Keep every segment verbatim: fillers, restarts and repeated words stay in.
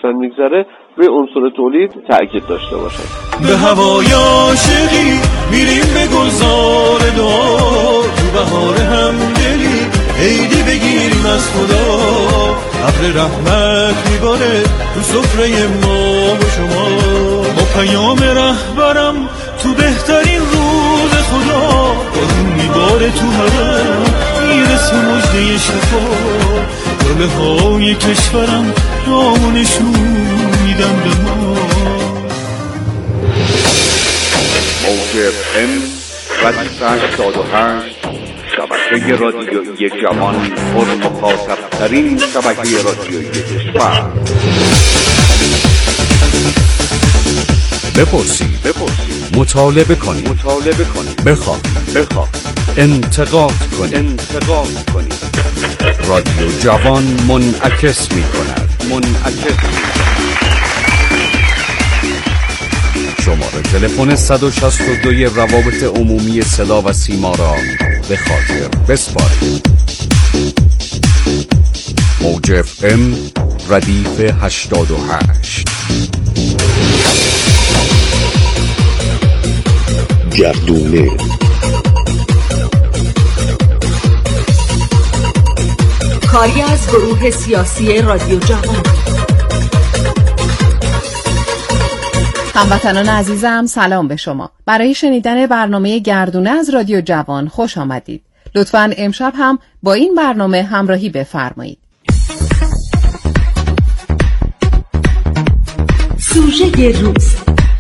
داشتن میگذره روی عنصر تولید تأکید داشته باشن. به هوای عاشقی میریم به گلزار دار، تو بهار همدلی عیدی بگیریم از خدا، ابر رحمت میباره تو سفره ما و شما، با پیام رهبرم تو بهترین روز خدا، بارون میباره تو هوا میرسه مژده شفا، گله های کشورم دامونشون میدن به ما. موج اف ام و هشتاد و هشت شبکه رادیویی جوان، پر مخاطب ترین شبکه رادیویی کشور. بپرسید، بپرسید، مطالبه کنید، مطالبه کنید، بخواهید، بخواهید، انتقاد کنید، انتقاد کنید. رادیو جوان منعکس می کند. منعکس شماره تلفن صد و شصت و دو روابط عمومی صدا و سیما را به خاطر بسپارید. موج اف ام ردیف هشتاد و هشت. گردونه کاری از گروه سیاسی رادیو جوان. هموطنان عزیزم سلام به شما. برای شنیدن برنامه گردونه از رادیو جوان خوش آمدید. لطفاً امشب هم با این برنامه همراهی بفرمایید. سوژه روز.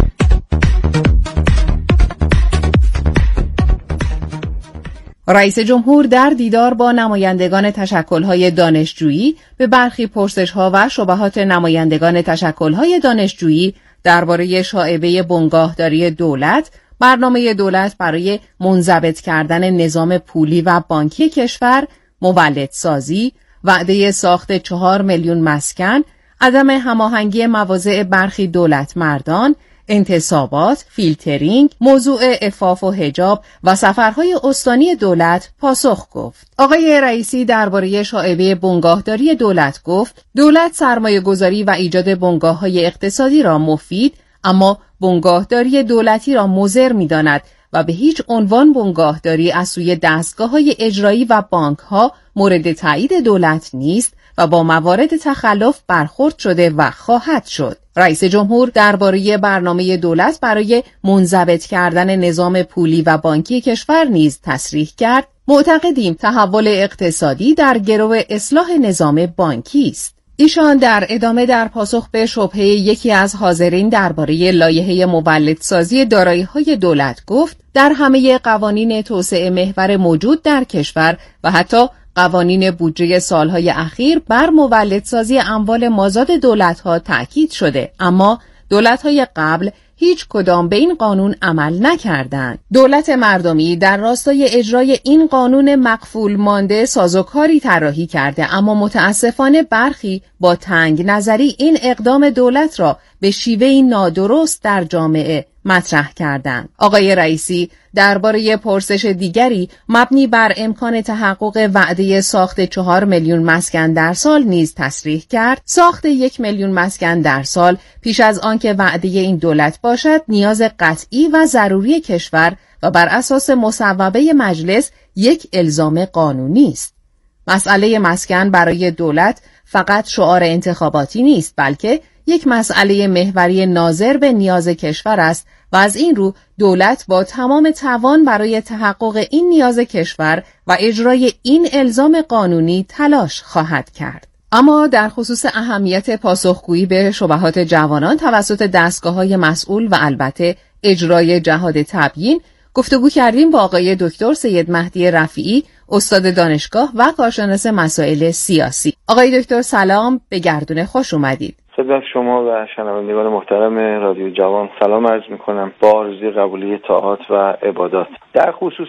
رئیس جمهور در دیدار با نمایندگان تشکل‌های دانشجویی به برخی پرسش‌ها و شبهات نمایندگان تشکل‌های دانشجویی درباره شائبه بنگاهداری دولت، برنامه دولت برای منضبط کردن نظام پولی و بانکی کشور، مولدسازی، وعده ساخت چهار میلیون مسکن، عدم هماهنگی مواضع برخی دولت مردان، انتصابات، فیلترینگ، موضوع عفاف و حجاب و سفرهای استانی دولت پاسخ گفت. آقای رئیسی درباره شائبه بنگاهداری دولت گفت دولت سرمایه گذاری و ایجاد بنگاه‌های اقتصادی را مفید، اما بنگاهداری دولتی را مضر می‌داند و به هیچ عنوان بنگاهداری از سوی دستگاه‌های اجرایی و بانک‌ها مورد تایید دولت نیست و با موارد تخلف برخورد شده و خواهد شد. رئیس جمهور درباره برنامه دولت برای منضبط کردن نظام پولی و بانکی کشور نیز تصریح کرد معتقدیم تحول اقتصادی در گرو اصلاح نظام بانکی است. ایشان در ادامه در پاسخ به شبهه یکی از حاضرین درباره لایحه مولدسازی دارایی‌های دولت گفت در همه قوانین توسعه محور موجود در کشور و حتی قوانین بودجه سالهای اخیر بر مولدسازی اموال مازاد دولت‌ها تأکید شده، اما دولت‌های قبل هیچ کدام به این قانون عمل نکردند. دولت مردمی در راستای اجرای این قانون مقفول مانده سازوکاری طراحی کرده، اما متاسفانه برخی با تنگ نظری این اقدام دولت را به شیوهی نادرست در جامعه مطرح کردند. آقای رئیسی درباره پرسش دیگری مبنی بر امکان تحقق وعده ساخت چهار میلیون مسکن در سال نیز تصریح کرد ساخت یک میلیون مسکن در سال پیش از آنکه وعده این دولت باشد نیاز قطعی و ضروری کشور و بر اساس مصوبه مجلس یک الزام قانونی است. مسئله مسکن برای دولت فقط شعار انتخاباتی نیست، بلکه یک مسئله محوری ناظر به نیاز کشور است و از این رو دولت با تمام توان برای تحقق این نیاز کشور و اجرای این الزام قانونی تلاش خواهد کرد. اما در خصوص اهمیت پاسخگویی به شبهات جوانان توسط دستگاه‌های مسئول و البته اجرای جهاد تبیین گفتگو کردیم با آقای دکتر سید مهدی رفیعی، استاد دانشگاه و کارشناس مسائل سیاسی. آقای دکتر سلام، به گردونه خوش اومدید. خدمت شما و شنوندگان محترم رادیو جوان سلام عرض می‌کنم با آرزوی قبولی طاعات و عبادات. در خصوص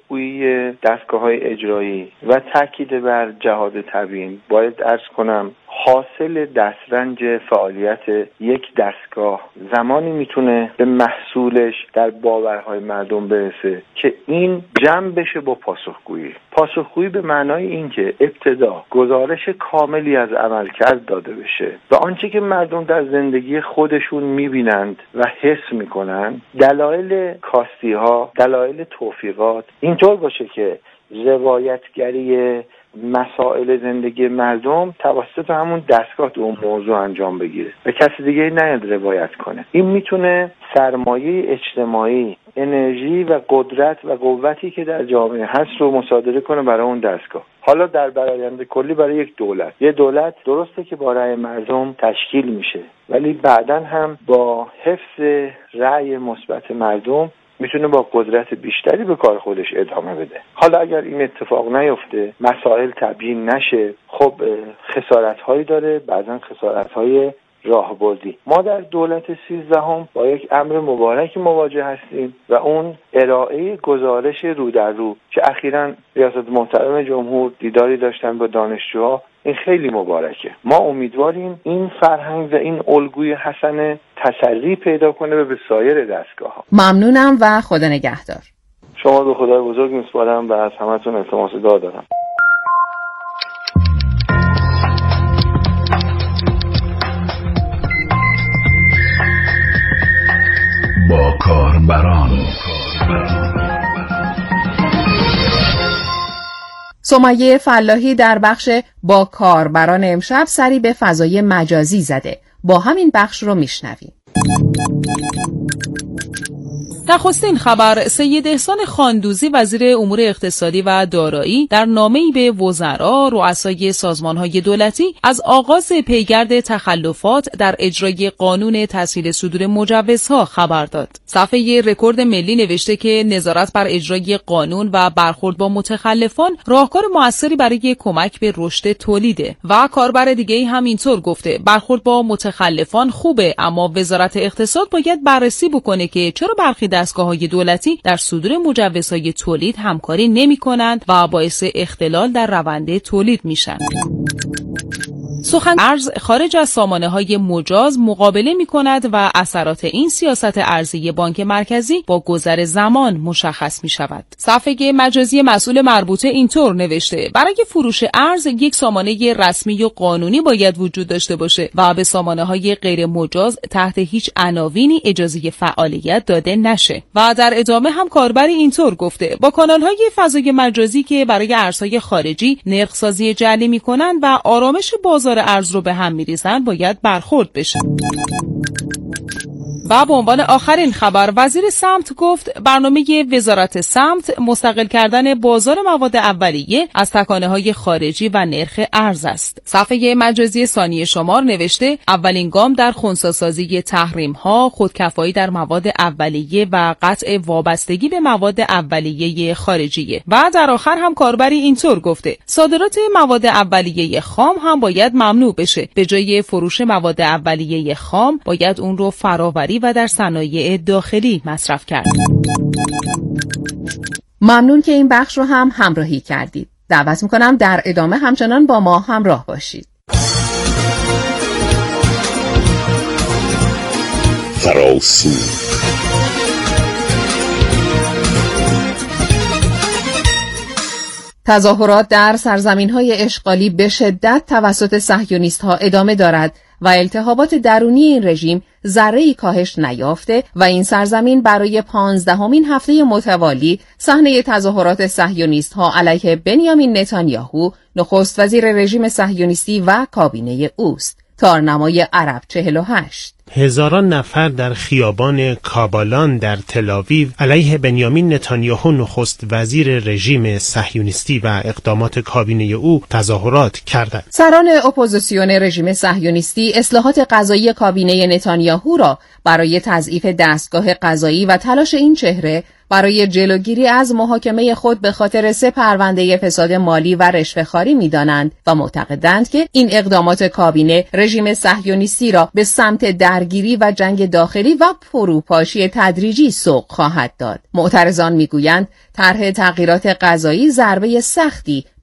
پاسخگویی دستگاه‌های اجرایی و تاکید بر جهاد تبیین باید عرض کنم حاصل دسترنج فعالیت یک دستگاه زمانی میتونه به محصولش در باورهای مردم برسه که این جمع بشه با پاسخگویی. پاسخگویی به معنای این که ابتدا گزارش کاملی از عملکرد داده بشه و آنچه که مردم در زندگی خودشون میبینند و حس میکنند، دلایل کاستی ها، دلایل توفیقات اینطور باشه که روایتگری مسائل زندگی مردم توسط همون دستگاه اون موضوع انجام بگیره و کسی دیگه نیاد روایت کنه. این میتونه سرمایه اجتماعی، انرژی و قدرت و قوتی که در جامعه هست رو مصادره کنه برای اون دستگاه. حالا در برآیند کلی برای یک دولت، یه دولت درسته که با رأی مردم تشکیل میشه، ولی بعداً هم با حفظ رأی مثبت مردم میتونه با قدرت بیشتری به کار خودش ادامه بده. حالا اگر این اتفاق نیفته، مسائل تبیین نشه، خب خسارت هایی داره، بعضا خسارت های راهبردی. ما در دولت سیزدهم با یک امر مبارک مواجه هستیم و اون ارائه گزارش رو در رو که اخیراً ریاست محترم جمهور دیداری داشتن با دانشجوها. این خیلی مبارکه. ما امیدواریم این فرهنگ و این الگوی حسن تسری پیدا کنه و به سایر دستگاه ها. ممنونم و خدا نگهدار. شما به خدای بزرگ میسپارم و از همتون التماس دعا دارم. با کاربران. سمیه فلاحی در بخش با کاربران امشب سری به فضای مجازی زده. با همین بخش رو میشنویم. نخستین خبر، سید احسان خاندوزی وزیر امور اقتصادی و دارایی در نامه‌ای به وزرا، رؤسای سازمان‌های دولتی از آغاز پیگرد تخلفات در اجرای قانون تسهیل صدور مجوزها خبر داد. صفحه رکورد ملی نوشته که نظارت بر اجرای قانون و برخورد با متخلفان راهکار موثری برای کمک به رشد تولیده. و کاربر دیگه‌ای هم اینطور گفته: برخورد با متخلفان خوبه، اما وزارت اقتصاد باید بررسی بکنه که چرا برخی دستگاه‌های دولتی در صدور مجوزهای تولید همکاری نمی‌کنند و باعث اختلال در روند تولید میشن. سخن ارز خارج از سامانه‌های مجاز مقابله می‌کند و اثرات این سیاست ارزی بانک مرکزی با گذر زمان مشخص می‌شود. صفحه مجازی مسئول مربوطه اینطور نوشته: برای فروش ارز یک سامانه رسمی و قانونی باید وجود داشته باشه و به سامانه‌های غیر مجاز تحت هیچ عناوینی اجازه فعالیت داده نشه. و در ادامه هم کاربری اینطور گفته: با کانال‌های فضای مجازی که برای ارزهای خارجی نرخ‌سازی جعلی می‌کنند و آرامش بازار ارز رو به هم می‌ریزن باید برخورد بشه. و به عنوان آخرین خبر، وزیر سمت گفت برنامه وزارت سمت مستقل کردن بازار مواد اولیه از تکانه‌های خارجی و نرخ ارز است. صفحه مجازی ثانیه شمار نوشته: اولین گام در خنثی‌سازی تحریم‌ها، خودکفایی در مواد اولیه و قطع وابستگی به مواد اولیه خارجیه. و در آخر هم کاربری اینطور گفته: صادرات مواد اولیه خام هم باید ممنوع بشه. به جای فروش مواد اولیه خام باید اون رو فراوری و در صنایع داخلی مصرف کرد. ممنون که این بخش رو هم همراهی کردید. دعوت میکنم در ادامه همچنان با ما همراه باشید. فراسو تظاهرات در سرزمین‌های اشغالی به شدت توسط صهیونیست‌ها ادامه دارد و التهابات درونی این رژیم ذره‌ای کاهش نیافته و این سرزمین برای پانزدهمین هفته متوالی صحنه تظاهرات صهیونیست‌ها علیه بنیامین نتانیاهو، نخست وزیر رژیم صهیونیستی و کابینه اوست. تارنمای عرب چهل و هشت. هزاران نفر در خیابان کابالان در تل‌آویو علیه بنیامین نتانیاهو نخست وزیر رژیم صهیونیستی و اقدامات کابینه او تظاهرات کردند. سران اپوزیسیون رژیم صهیونیستی اصلاحات قضایی کابینه نتانیاهو را برای تضعیف دستگاه قضایی و تلاش این چهره برای جلوگیری از محاکمه خود به خاطر سه پرونده فساد مالی و رشوه‌خواری می‌دانند و معتقدند که این اقدامات کابینه رژیم صهیونیستی را به سمت درگیری و جنگ داخلی و فروپاشی تدریجی سوق خواهد داد. معترضان می‌گویند طرح تغییرات قضایی ضربه سختی به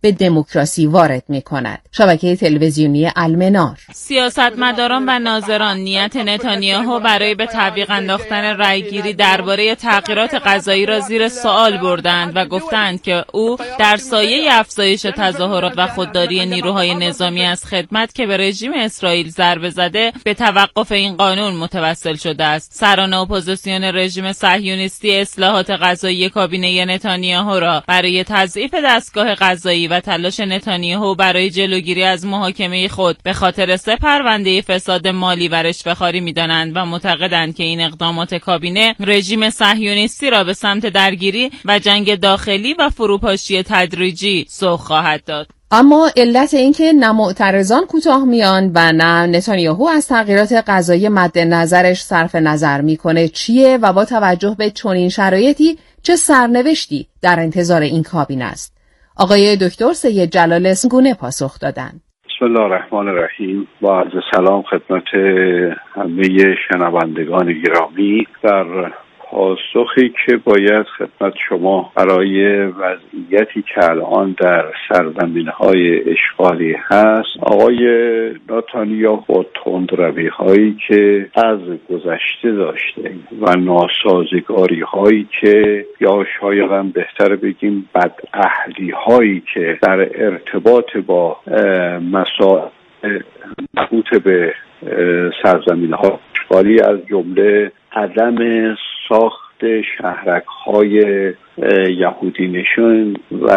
به دموکراسی وارد می‌کند. شبکه تلویزیونی المنار: سیاستمداران و ناظران نیت نتانیاهو برای به تعویق انداختن رأیگیری درباره تغییرات قضایی را زیر سوال بردند و گفتند که او در سایه افزایش تظاهرات و خودداری نیروهای نظامی از خدمت که به رژیم اسرائیل ضربه زده به توقف این قانون متوسل شده است. سران اپوزیسیون رژیم صهیونیستی اصلاحات قضایی کابینه نتانیاهو را برای تضعیف دستگاه قضایی و تلاش نتانیاهو برای جلوگیری از محاکمه خود به خاطر سه پرونده فساد مالی و رشوه‌خواری می‌دانند و معتقدند که این اقدامات کابینه رژیم صهیونیستی را به سمت درگیری و جنگ داخلی و فروپاشی تدریجی سوق خواهد داد. اما علت اینکه نه معترضان کوتاه میان و نه نتانیاهو از تغییرات قضایی مد نظرش صرف نظر میکنه چیه و با توجه به چنین شرایطی چه سرنوشتی در انتظار این کابینه است؟ آقای دکتر سید جلال گونه پاسخ دادند. بسم الله الرحمن الرحیم. با عرض سلام خدمت همه شنوندگان گرامی. در پاسخی که باید خدمت شما برای وضعیتی که الان در سرزمین‌های اشغالی هست، آقای نتانیاهو تندروی‌هایی که از گذشته داشته و ناسازگاری‌هایی که یا شاید هم بهتر بگیم بداهلی‌هایی که در ارتباط با مسائل مربوط به سرزمین‌های اشغالی از جمله عدم ساخت شهرک‌های یهودی نشین و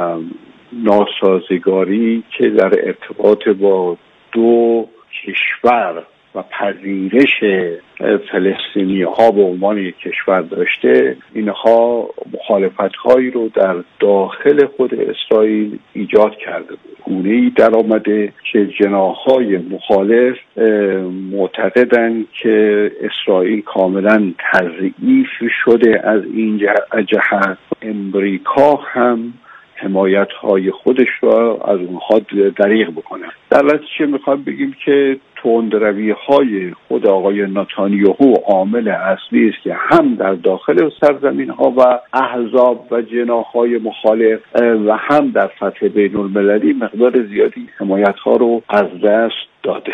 ناسازگاری که در ارتباط با دو کشور و پذیرش فلسطینی‌ها به عنوان یک کشور داشته، اینها مخالفت‌هایی رو در داخل خود اسرائیل ایجاد کرده بود. گونه‌ای در آمده که جناح‌های مخالف معتقدند که اسرائیل کاملا تضعیف شده از این جهت. امریکا هم حمایت‌های خودش را از اونها دریغ بکنه. در نتیجه میخوام بگیم که تندروی‌های خود آقای نتانیاهو عامل اصلی است که هم در داخل سرزمین‌ها و احزاب و جناح‌های مخالف و هم در سطح بین‌المللی مقدار زیادی حمایت‌ها رو از دست داده.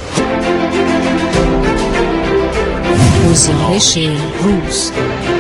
گزارش روز.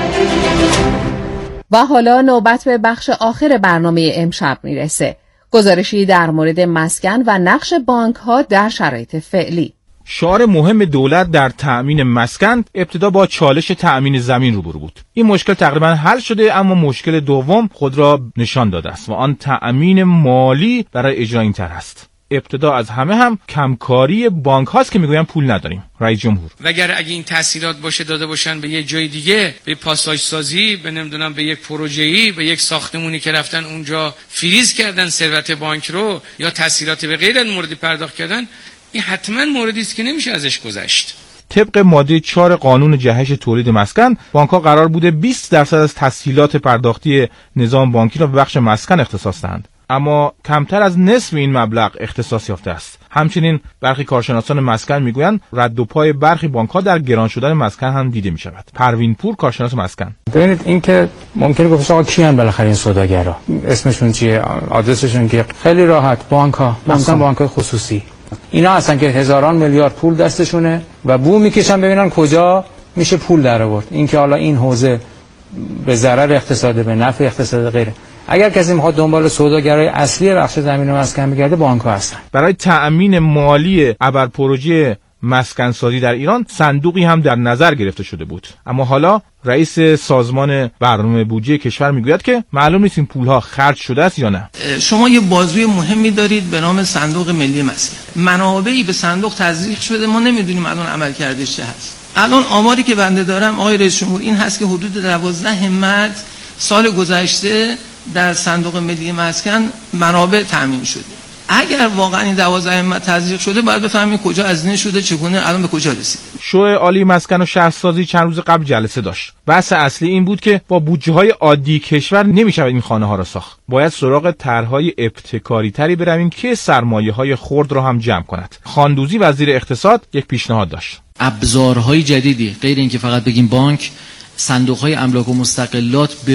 و حالا نوبت به بخش آخر برنامه امشب میرسه. گزارشی در مورد مسکن و نقش بانک‌ها در شرایط فعلی. شعار مهم دولت در تأمین مسکن ابتدا با چالش تأمین زمین روبرو بود. این مشکل تقریبا حل شده، اما مشکل دوم خود را نشان داده است و آن تأمین مالی برای اجرای این طرح است. ابتدا از همه هم کمکاری بانک هاست که میگوین پول نداریم. رئیس جمهور: و اگر اگه این تسهیلات باشه داده باشن به یه جای دیگه، به پاساژ سازی، به نمیدونم به یک پروژه‌ای، به یک ساختمونی که رفتن اونجا فریز کردن ثروت بانک رو یا تسهیلات به غیر موردی پرداخت کردن، این حتما موردی است که نمیشه ازش گذشت. طبق ماده چهار قانون جهش تولید مسکن، بانک‌ها قرار بوده بیست درصد از تسهیلات پرداختی نظام بانکی را به بخش مسکن اختصاص دهند، اما کمتر از نصف این مبلغ اختصاص یافته است. همچنین برخی کارشناسان مسکن میگویند رد و پای برخی بانک‌ها در گران شدن مسکن هم دیده می‌شود. پروین پور، کارشناس مسکن: ببینید این که ممکنه گفت آقا کیان بالاخره این سوداگرا، اسمشون چیه، آدرسشون که خیلی راحت بانک‌ها، مثلا بانک‌های خصوصی، اینا هستن که هزاران میلیارد پول دستشونه و بو میکشن ببینن کجا میشه پول در آورد. این که حالا این حوزه به ضرر اقتصاد، به نفع اقتصاد غیره. اگر کسی میخواد دنبال سوداگرای اصلی بخش زمین و مسکن بگرده، بانک‌ها هستن. برای تأمین مالی ابر پروژه مسکن سازی در ایران صندوقی هم در نظر گرفته شده بود، اما حالا رئیس سازمان برنامه بودجه کشور میگوید که معلوم نیست این پولها خرج شده است یا نه. شما یه بازوی مهمی دارید به نام صندوق ملی مسکن. منابعی به صندوق تزریق شده، ما نمیدونیم الان عمل کردش چه هست. الان آماری که بنده دارم آقای رئیس جمهور این هست که حدود دوازده همت سال گذشته در صندوق ملی مسکن منابع تامین شده. اگر واقعا این دوازده همت تزریق شده، باید بفهمیم کجا هزینه شده، چگونه الان به کجا رسید. شورای عالی مسکن و شهرسازی چند روز قبل جلسه داشت. بحث اصلی این بود که با بودجه‌های عادی کشور نمی‌شود این خانه‌ها را ساخت. باید سراغ طرح‌های ابتکاری تری برویم که سرمایه‌های خرد را هم جمع کند. خاندوزی وزیر اقتصاد یک پیشنهاد داشت. ابزارهای جدیدی، غیر اینکه فقط بگیم بانک، صندوق‌های املاک و مستقلات به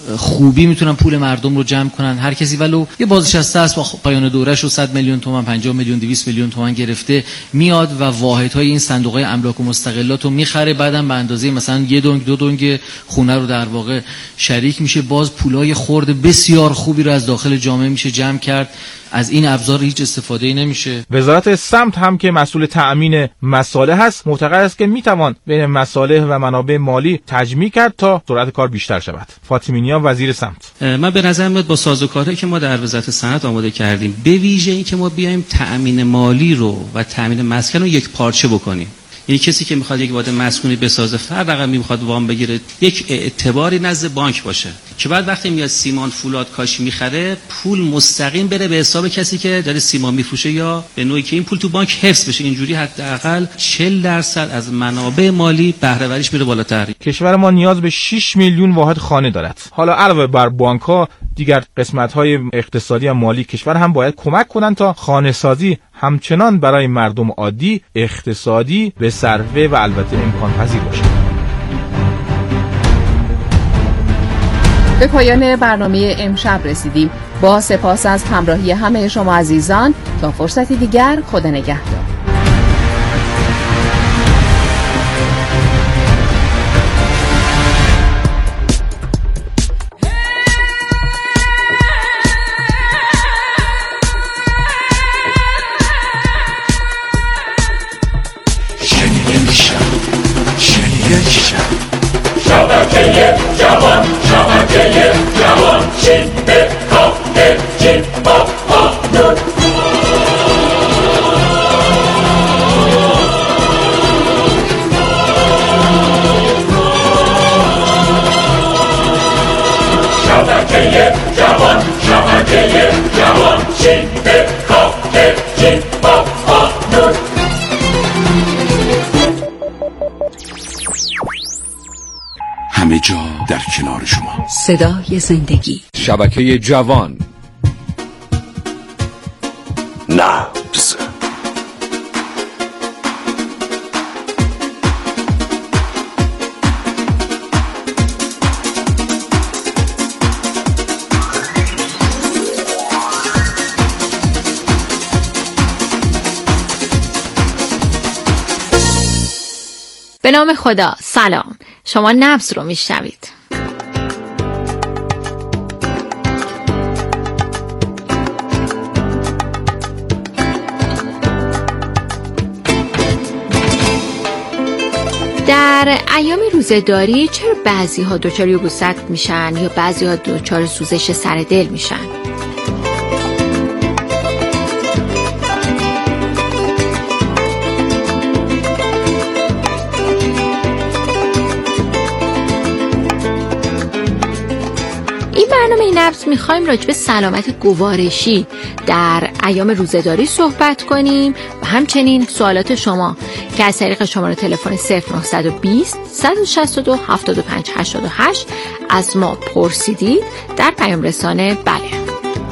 خوبی میتونن پول مردم رو جمع کنن. هر کسی ولو یه بازنشسته است با پایان دورهش رو صد میلیون تومان، پنجاه میلیون، دویست میلیون تومان گرفته، میاد و واحدهای این صندوق‌های املاک و مستقلات رو میخره، بعدم به اندازه مثلا یه دونگ دو دونگ خونه رو در واقع شریک میشه، باز پولای خرد بسیار خوبی رو از داخل جامعه میشه جمع کرد. از این ابزار هیچ استفاده نمیشه. وزارت سمت هم که مسئول تأمین مصالح هست معتقد است که میتوان بین مصالح و منابع مالی تجمیع کرد تا سرعت کار بیشتر شود. فاطمی نیا، وزیر سمت: من به نظر میاد با سازوکارهایی که ما در وزارت صنعت آماده کردیم، به ویژه این که ما بیایم تأمین مالی رو و تأمین مسکن رو یک پارچه بکنیم. یعنی کسی که میخواد یک واحد مسکونی بسازه، فرد رقمی میخواد وام بگیره، یک اعتباری نزد بانک باشه که بعد وقتی میاد سیمان فولاد کاشی میخره، پول مستقیم بره به حساب کسی که داره سیمان میفروشه، یا به نوعی که این پول تو بانک حفظ بشه. اینجوری حداقل چهل درصد از منابع مالی بهره وریش میره بالاتر. کشور ما نیاز به شش میلیون واحد خانه دارد. حالا علاوه بر بانک‌ها، دیگر قسمت‌های اقتصادی و مالی کشور هم باید کمک کنند تا خانه سازی همچنان برای مردم عادی، اقتصادی، به صرفه و البته امکان پذیر باشد. به پایان برنامه امشب رسیدیم. با سپاس از همراهی همه شما عزیزان، تا فرصتی دیگر، خدا نگهدار. شبکه جوان، شبکه جوان، چین به کافه چین با آنون. شبکه جوان، شبکه جوان، چین به کافه چین با آنون. همه جا در کنار شما. صدای زندگی. شبکه جوان. نبض. به نام خدا. سلام، شما نبض رو میشنوید. در ایام روزه‌داری چرا بعضی ها دچار یبوست میشن یا بعضی ها دچار سوزش سر دل میشن؟ نبض میخوایم راجع به سلامت گوارشی در ایام روزه‌داری صحبت کنیم و همچنین سوالات شما که از طریق شماره تلفن صفر نه دو صفر صد و شصت و دو هفتاد و پنج هشتاد و هشت از ما پرسیدید در پیام رسانه. بله،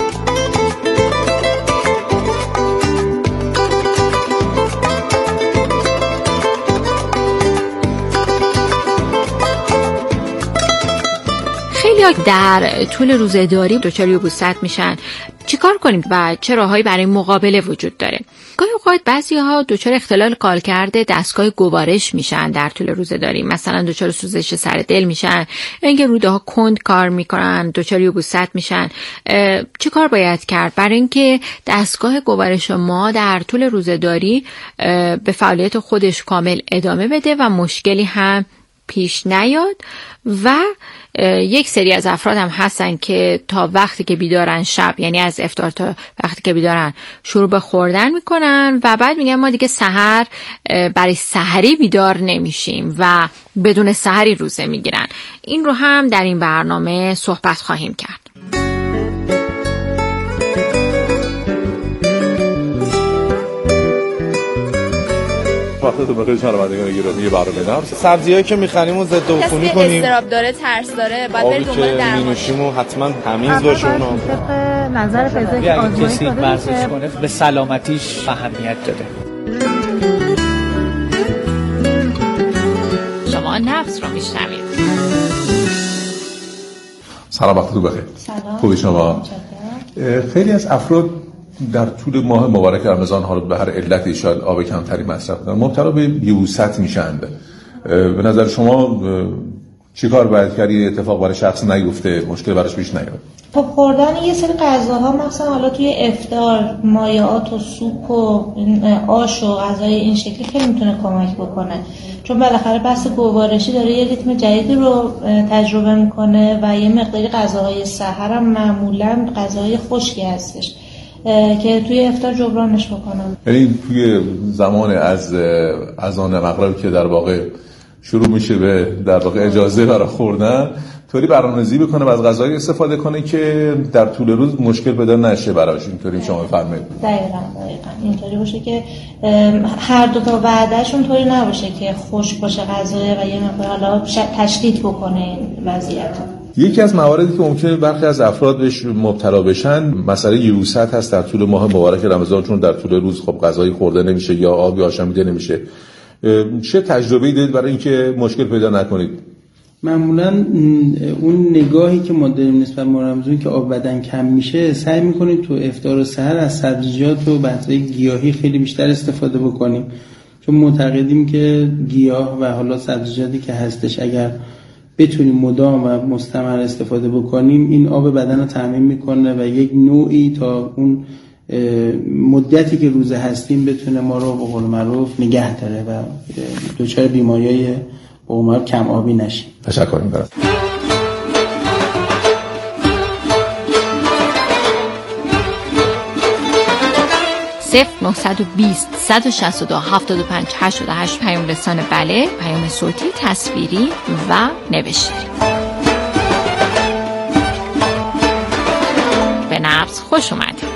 یا در طول روزه‌داری دچار یبوست میشن. چیکار کنیم و چه راههایی برای مقابله وجود داره؟ گاهی اوقات بعضی‌ها دچار اختلال کارکرد دستگاه گوارش میشن در طول روزه‌داری، مثلا دچار سوزش سر دل میشن، اینکه روده‌ها کند کار میکنن، دچار یبوست میشن. چه کار باید کرد برای اینکه دستگاه گوارش ما در طول روزه‌داری به فعالیت خودش کامل ادامه بده و مشکلی هم پیش نیاد؟ و یک سری از افراد هم هستن که تا وقتی که بیدارن شب، یعنی از افطار تا وقتی که بیدارن، شروع به خوردن میکنن و بعد میگن ما دیگه سحر برای سحری بیدار نمیشیم و بدون سحری روزه میگیرن. این رو هم در این برنامه صحبت خواهیم کرد. وقتتون بخیر شنوندگان گرامی. یه برنامه دارم. سبزیایی که می‌خریم و ضد عفونی کنیم. استراب داره، ترس داره، باید برید دنبال درمان. مینوشیمو حتما تمیز باشه اونا. طبق نظر پزشک آزمایش کسی ورزش کنه به سلامتیش اهمیت داره. شما نبض رو میشنوید. سلام، وقتتون بخیر. سلام. خوبی شما؟ خیلی از افراد در طول ماه مبارک رمضان حالا به هر علتی شاید آب کمتری مصرف کنن مبتلا به یبوست میشن. به نظر شما چیکار باید کرد یه اتفاق برای شخص نیفته، مشکل براش پیش نیاد؟ خب خوردن یه سری غذاها مثلا حالا توی افطار مایعات و سوپ و آش و غذای این شکلی خیلی میتونه کمک بکنه، چون بالاخره بحث گوارشی داره یه ریتم جدیدی رو تجربه میکنه و یه مقداری غذاهای سحر هم معمولا غذاهای خشکی هستش که توی افطار جبرانش بکنم. یعنی توی زمان از اذان مغرب که در واقع شروع میشه به در واقع اجازه برای خوردن، طوری برنامه‌ریزی بکنه و از غذای استفاده کنه که در طول روز مشکل پیدا نشه براش. اینطوری شما بفرمایید. دقیقاً دقیقاً اینطوری باشه که هر دو تا وعدهشون طوری نباشه که خشک باشه غذای و یه مقدار حالا تشدید بکنه این وضعیت. یکی از مواردی که ممکنه برخی از افراد بهش مبتلا بشن مسئله یبوست هست در طول ماه مبارک رمضان، چون در طول روز خب غذایی خورده نمیشه یا آبی آشامیده نمیشه. چه تجربه‌ای دارید برای اینکه مشکل پیدا نکنید؟ معمولا اون نگاهی که ما داریم نسبت به رمضان که آب بدن کم میشه، سعی میکنیم تو افطار و سحر از سبزیجات و بذرهای گیاهی خیلی بیشتر استفاده بکنیم، چون معتقدیم که گیاه و حالا سبزیجاتی که هستش اگر بتونیم مدام و مستمر استفاده بکنیم این آب بدن رو تامین میکنه و یک نوعی تا اون مدتی که روزه هستیم بتونه ما رو به قول معروف نگه داره و دچار بیماریای به قول معروف کم آبی نشیم. تشکر می‌کنم. صفر نهصد و بیست صد و شصت و دو هفتاد و پنج هشتاد و هشت پیام رسان بله، پیام صوتی، تصویری و نوشته. به نبض خوش اومدید.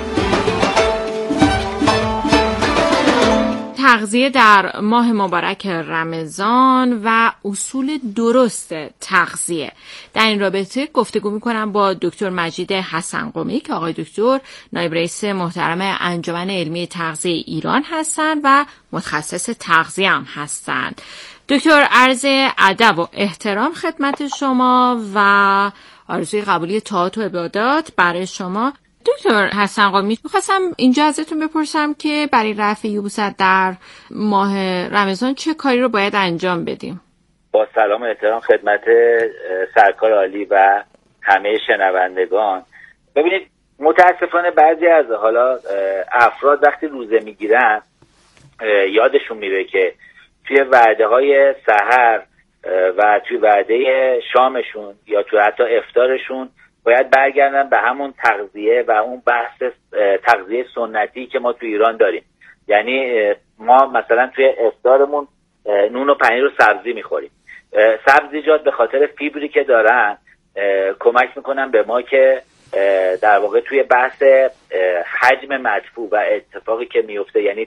تغذیه در ماه مبارک رمضان و اصول درست تغذیه. در این رابطه گفتگو میکنم با دکتر مجید حسن قمی که آقای دکتر نایب رئیس محترم انجمن علمی تغذیه ایران هستند و متخصص تغذیه هم هستند. دکتر، عرض ادب و احترام خدمت شما و آرزوی قبولی طاعات و عبادات برای شما. دکتر حسن قمی، می‌خواستم اینجا ازتون بپرسم که برای رفع یبوست در ماه رمضان چه کاری رو باید انجام بدیم؟ با سلام و احترام خدمت سرکار عالی و همه شنوندگان. ببینید متاسفانه بعضی از حالا افراد وقتی روزه میگیرن یادشون میره که توی وعده‌های سحر و توی وعده شامشون یا توی حتی افطارشون باید برگردن به همون تغذیه و اون بحث تغذیه سنتی که ما تو ایران داریم. یعنی ما مثلا توی افطارمون نون و پنیر و سبزی میخوریم. سبزیجات به خاطر فیبری که دارن کمک میکنن به ما که در واقع توی بحث حجم مدفوع و اتفاقی که میفته، یعنی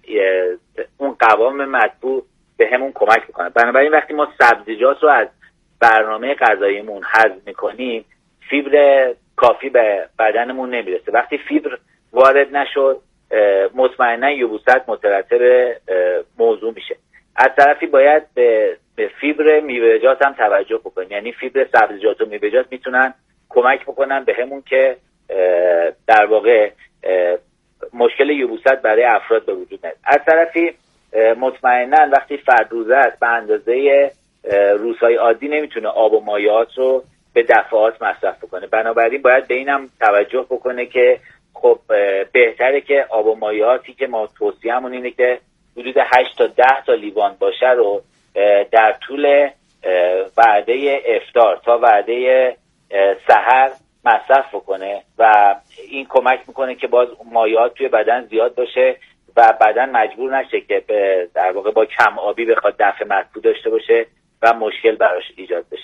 اون قوام مدفوع به همون کمک میکنن. بنابراین وقتی ما سبزیجات رو از برنامه غذاییمون حذف میکنیم فیبر کافی به بدنمون نمیرسه. وقتی فیبر وارد نشد مطمئنا یبوست مترتب موضوع میشه. از طرفی باید به, به فیبر میوه‌جات هم توجه بکنیم. یعنی فیبر سبزیجات و میوه‌جات میتونن کمک بکنن به همون که در واقع مشکل یبوست برای افراد به وجود نیاد. از طرفی مطمئنا وقتی فرد روزه است به اندازه روزهای عادی نمیتونه آب و مایعات رو به دفعات مصرف بکنه. بنابراین باید به اینم توجه بکنه که خب بهتره که آب و مایعاتی که ما توصیه‌مون اینه که حدود هشت تا ده تا لیوان باشه رو در طول وعده افطار تا وعده سحر مصرف بکنه و این کمک میکنه که باز مایعات توی بدن زیاد باشه و بدن مجبور نشه که در واقع با کم آبی بخواد دفع مدفوع داشته باشه و مشکل براش ایجاد بشه.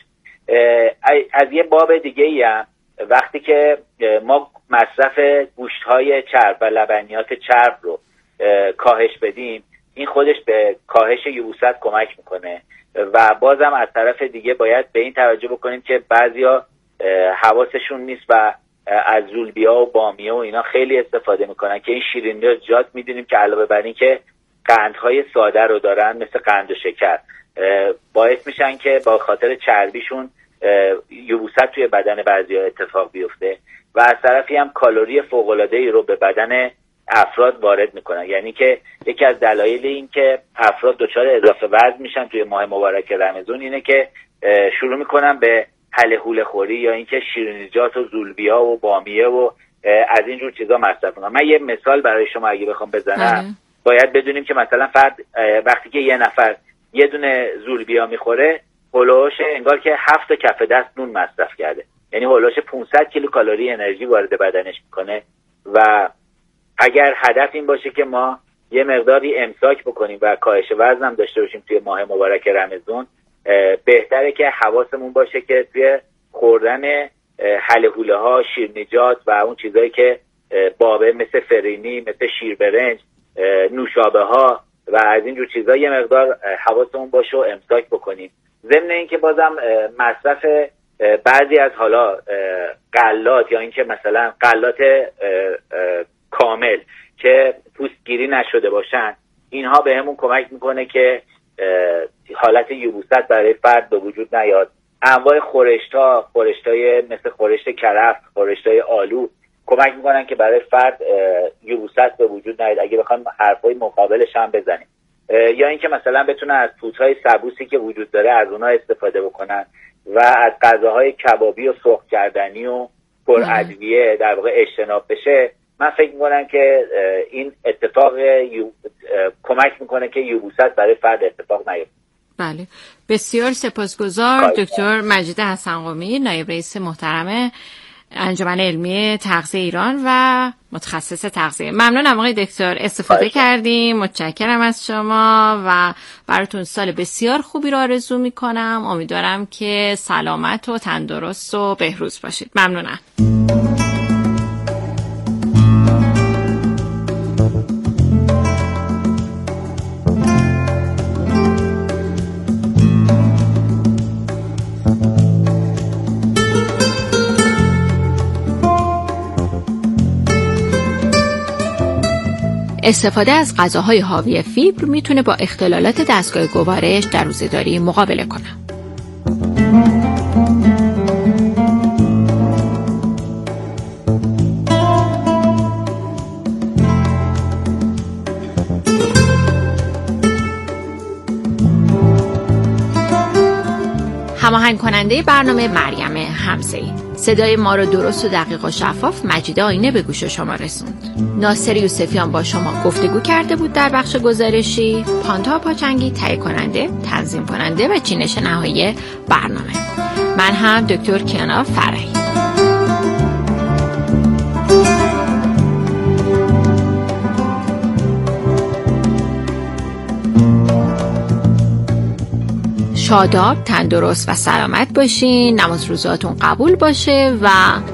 از یه باب دیگه ای هم وقتی که ما مصرف گوشت‌های چرب و لبنیات چرب رو کاهش بدیم این خودش به کاهش یبوست کمک میکنه و بازم از طرف دیگه باید به این توجه بکنیم که بعضیا حواسشون نیست و از زولبیا و بامیه و اینا خیلی استفاده میکنن که این شیرینیات میدونیم که علاوه بر این که قندهای ساده رو دارن مثل قند و شکر باعث میشن که با خاطر چربیشون یبوست توی بدن بعضی‌ها اتفاق بیفته و از طرفی هم کالری فوق‌العاده‌ای رو به بدن افراد وارد میکنن. یعنی که یکی از دلایل این که افراد دچار اضافه وزن میشن توی ماه مبارک رمضان اینه که شروع میکنن به هله هوله خوری یا اینکه شیرینیجات و زولبیا و بامیه و از این جور چیزا مصرف کنن. من یه مثال برای شما اگه بخوام بزنم، باید بدونیم که مثلا فرد وقتی که یه نفر یه دونه زولبیا میخوره، هولوش انگار که هفت کف دست نون مصرف کرده، یعنی هولوش پانصد کیلو کالری انرژی وارد بدنش میکنه. و اگر هدف این باشه که ما یه مقداری امساک بکنیم و کاهش وزن هم داشته باشیم توی ماه مبارک رمضان، بهتره که حواسمون باشه که توی خوردن هله هوله ها، شیرینیجات و اون چیزایی که بابه مثل فرینی، مثل شیر برنج، نوشابه ها و از این جور چیزا یه مقدار حواسمون باشه و امساک بکنیم. ضمن اینکه بازم مصرف بعضی از حالا غلات یا اینکه مثلا غلات کامل که پوستگیری نشده باشن، اینها بهمون کمک میکنه که حالت یبوست برای فرد به وجود نیاد. انواع خورشت‌ها، خورشت‌های مثل خورشت کرفس، خورشت‌های آلو کمک میکنن که برای فرد یبوست به وجود نیاد. اگه بخوام حرفای مقابلش هم بزنیم، یا اینکه مثلا بتونن از پوست‌های سبوسی که وجود داره از اونها استفاده بکنن و از غذاهای کبابی و سرخ کردنی و پر ادویه در واقع اجتناب بشه. من فکر میکنم که این اتفاق یو... کمک میکنه که یبوست برای فرد اتفاق نیفته. بله، بسیار سپاسگزار دکتر مجید حسن قمی، نایب رئیس محترم انجمن علمی تغذیه ایران و متخصص تغذیه. ممنونم آقای دکتر، استفاده باید. کردیم. متشکرم از شما و براتون سال بسیار خوبی رو آرزو میکنم. امیدوارم که سلامت و تندرست و بهروز باشید. ممنونم. استفاده از غذاهای حاوی فیبر میتونه با اختلالات دستگاه گوارش در روزه‌داری مقابله کنه. هماهنگ کننده برنامه مریم حمزه‌ای. صدای ما رو درست و دقیق و شفاف مجید آینه به گوش شما رسوند. ناصر یوسفیان با شما گفتگو کرده بود در بخش گزارشی. پانتا پاچنگی تهیه کننده، تنظیم کننده و چینش نهایی برنامه. من هم دکتر کیانا فرحی. شاداب، تندرست و سلامت باشین. نماز روزاتون قبول باشه و